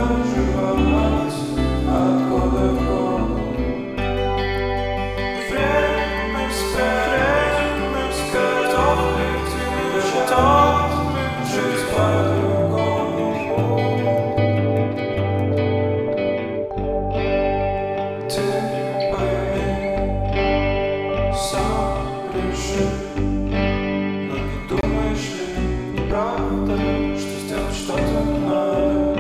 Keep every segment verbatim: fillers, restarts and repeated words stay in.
проживать от года к году. Время спят, время спят, готов ли ты, готов ли жить по-другому? Ты пойми, сам реши. Но не думаешь ли, правда, что сделать что-то надо?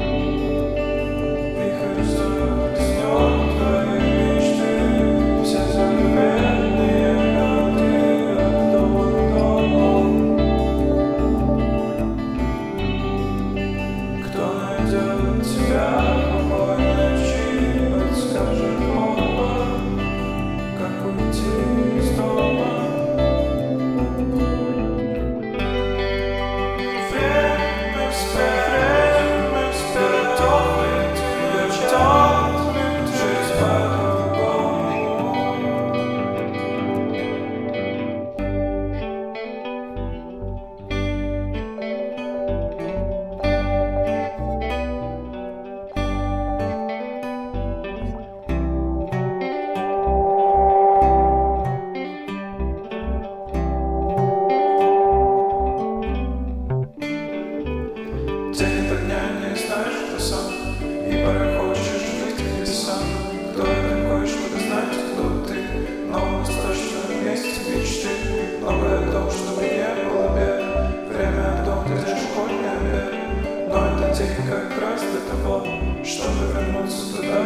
Вихрь захлестнет твои мечты, все заветные годы от дома к дому. Кто найдет тебя в покой ночи, подскажет оба, как уйти из дома. Время спят, время спят, готов ли ты, готов ли ты жить по-другому? Ты этого дня не знаешь, кто сам, и порой хочешь жить как я сам. Кто я такой, чтобы знать, кто ты? Но в восточном месте мечты многое о том, чтобы не было бед. Время о том, где школьный обед. Но это день как раз для того, чтобы вернуться туда,